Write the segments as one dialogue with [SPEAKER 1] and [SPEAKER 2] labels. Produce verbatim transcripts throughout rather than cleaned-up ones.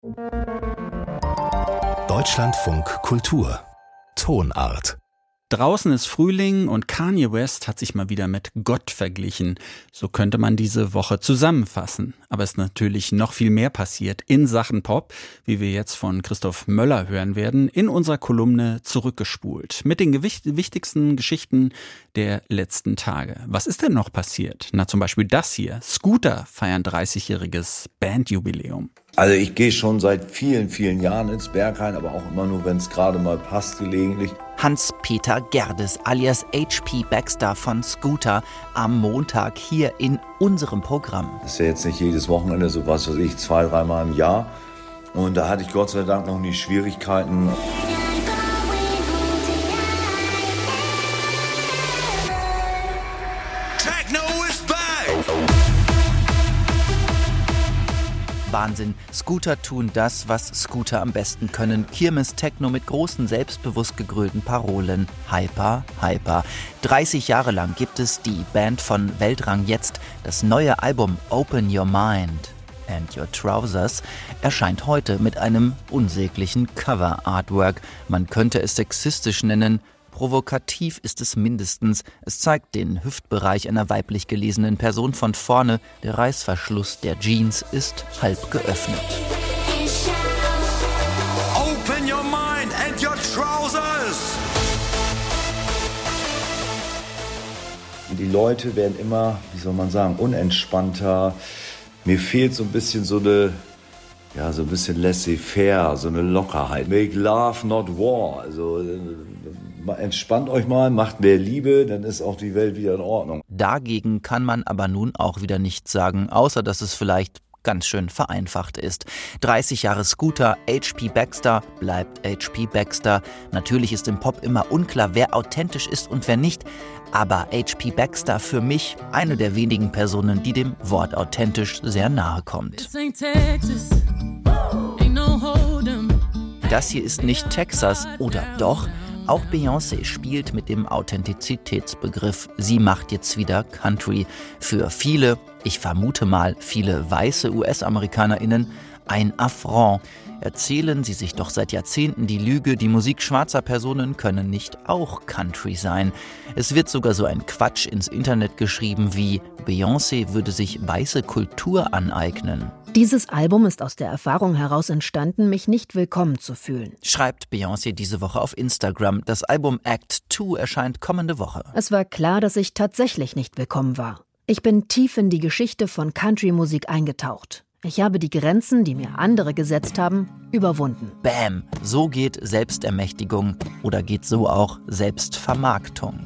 [SPEAKER 1] Deutschlandfunk Kultur Tonart.
[SPEAKER 2] Draußen ist Frühling und Kanye West hat sich mal wieder mit Gott verglichen. So könnte man diese Woche zusammenfassen. Aber es ist natürlich noch viel mehr passiert in Sachen Pop, wie wir jetzt von Christoph Möller hören werden, in unserer Kolumne Zurückgespult. Mit den gewicht- wichtigsten Geschichten der letzten Tage. Was ist denn noch passiert? Na, zum Beispiel das hier. Scooter feiern dreißigjähriges Bandjubiläum.
[SPEAKER 3] Also ich gehe schon seit vielen, vielen Jahren ins Berghain, aber auch immer nur, wenn es gerade mal passt, gelegentlich.
[SPEAKER 4] Hans-Peter Gerdes alias H P Baxter von Scooter am Montag hier in unserem Programm.
[SPEAKER 3] Das ist ja jetzt nicht jedes Wochenende, so was weiß ich, zwei, dreimal im Jahr. Und da hatte ich Gott sei Dank noch nie Schwierigkeiten.
[SPEAKER 4] Wahnsinn. Scooter tun das, was Scooter am besten können. Kirmes-Techno mit großen, selbstbewusst gegrölten Parolen. Hyper, hyper. dreißig Jahre lang gibt es die Band von Weltrang jetzt. Das neue Album Open Your Mind and Your Trousers erscheint heute mit einem unsäglichen Cover-Artwork. Man könnte es sexistisch nennen. Provokativ ist es mindestens. Es zeigt den Hüftbereich einer weiblich gelesenen Person von vorne. Der Reißverschluss der Jeans ist halb geöffnet.
[SPEAKER 5] Open your mind and your trousers.
[SPEAKER 3] Die Leute werden immer, wie soll man sagen, unentspannter. Mir fehlt so ein bisschen so eine, ja, so ein bisschen laissez-faire, so eine Lockerheit. Make love, not war. Also entspannt euch mal, macht mehr Liebe, dann ist auch die Welt wieder in Ordnung.
[SPEAKER 4] Dagegen kann man aber nun auch wieder nichts sagen, außer dass es vielleicht ganz schön vereinfacht ist. dreißig Jahre Scooter, H P Baxter bleibt H P Baxter. Natürlich ist im Pop immer unklar, wer authentisch ist und wer nicht. Aber H P Baxter für mich eine der wenigen Personen, die dem Wort authentisch sehr nahe kommt. Das hier ist nicht Texas, oder doch? Auch Beyoncé spielt mit dem Authentizitätsbegriff. Sie macht jetzt wieder Country. Für viele, ich vermute mal viele weiße U S-AmerikanerInnen, ein Affront. Erzählen sie sich doch seit Jahrzehnten die Lüge, die Musik schwarzer Personen könne nicht auch Country sein. Es wird sogar so ein Quatsch ins Internet geschrieben wie Beyoncé würde sich weiße Kultur aneignen.
[SPEAKER 6] Dieses Album ist aus der Erfahrung heraus entstanden, mich nicht willkommen zu fühlen,
[SPEAKER 4] schreibt Beyoncé diese Woche auf Instagram. Das Album Act zwei erscheint kommende Woche.
[SPEAKER 6] Es war klar, dass ich tatsächlich nicht willkommen war. Ich bin tief in die Geschichte von Country-Musik eingetaucht. Ich habe die Grenzen, die mir andere gesetzt haben, überwunden.
[SPEAKER 4] Bam! So geht Selbstermächtigung oder geht so auch Selbstvermarktung.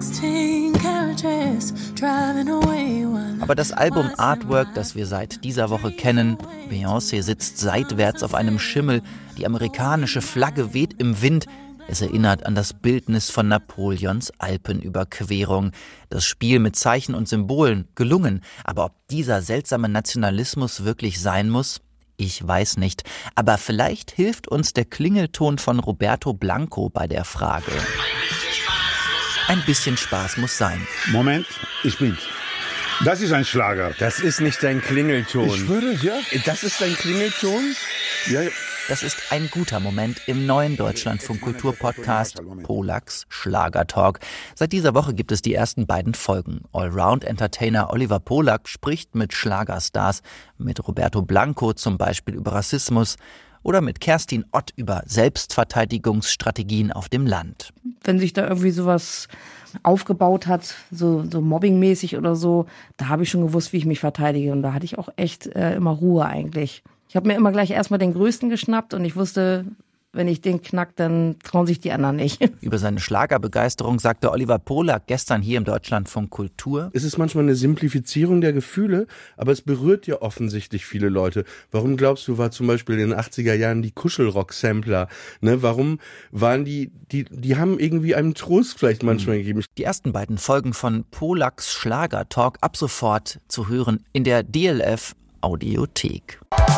[SPEAKER 4] Aber das Album Artwork, das wir seit dieser Woche kennen, Beyoncé sitzt seitwärts auf einem Schimmel, die amerikanische Flagge weht im Wind. Es erinnert an das Bildnis von Napoleons Alpenüberquerung. Das Spiel mit Zeichen und Symbolen, gelungen. Aber ob dieser seltsame Nationalismus wirklich sein muss? Ich weiß nicht. Aber vielleicht hilft uns der Klingelton von Roberto Blanco bei der Frage. Ein bisschen Spaß muss sein.
[SPEAKER 7] Moment, ich bin's. Das ist ein Schlager.
[SPEAKER 8] Das ist nicht dein Klingelton.
[SPEAKER 7] Ich schwöre, ja.
[SPEAKER 8] Das ist dein Klingelton?
[SPEAKER 7] Ja, ja.
[SPEAKER 4] Das ist ein guter Moment im neuen Deutschlandfunk Kultur-Podcast Polaks Schlagertalk. Seit dieser Woche gibt es die ersten beiden Folgen. Allround-Entertainer Oliver Polak spricht mit Schlagerstars, mit Roberto Blanco zum Beispiel über Rassismus oder mit Kerstin Ott über Selbstverteidigungsstrategien auf dem Land.
[SPEAKER 9] Wenn sich da irgendwie sowas aufgebaut hat, so, so mobbingmäßig oder so, da habe ich schon gewusst, wie ich mich verteidige. Und da hatte ich auch echt äh, immer Ruhe eigentlich. Ich habe mir immer gleich erstmal den Größten geschnappt und ich wusste, wenn ich den knack, dann trauen sich die anderen nicht.
[SPEAKER 4] Über seine Schlagerbegeisterung sagte Oliver Polak gestern hier im Deutschlandfunk Kultur.
[SPEAKER 8] Es ist manchmal eine Simplifizierung der Gefühle, aber es berührt ja offensichtlich viele Leute. Warum glaubst du, war zum Beispiel in den achtziger Jahren die Kuschelrock-Sampler? Ne, warum waren die, die, die haben irgendwie einen Trost vielleicht manchmal gegeben.
[SPEAKER 4] Die ersten beiden Folgen von Polaks Schlagertalk ab sofort zu hören in der D L F Audiothek.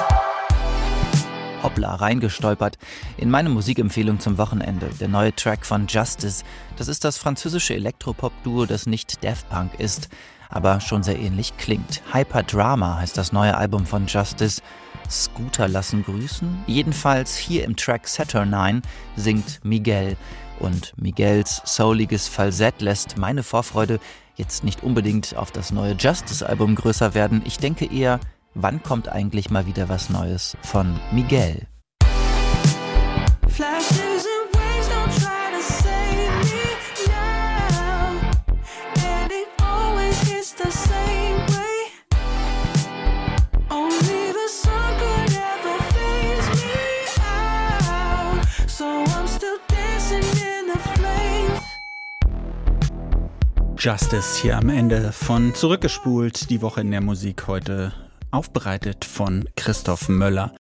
[SPEAKER 4] Hoppla, reingestolpert in meine Musikempfehlung zum Wochenende. Der neue Track von Justice. Das ist das französische Elektropop-Duo, das nicht Daft Punk ist, aber schon sehr ähnlich klingt. Hyperdrama heißt das neue Album von Justice. Scooter lassen grüßen? Jedenfalls hier im Track Saturnine singt Miguel. Und Miguels souliges Falsett lässt meine Vorfreude jetzt nicht unbedingt auf das neue Justice-Album größer werden. Ich denke eher, wann kommt eigentlich mal wieder was Neues von Miguel?
[SPEAKER 10] Flashes and waves don't try to save me now, and it always hits the same way. Only the sun could ever phase me out, so I'm still dancing in the flames.
[SPEAKER 2] Justice hier am Ende von Zurückgespult, die Woche in der Musik heute aufbereitet von Christoph Möller.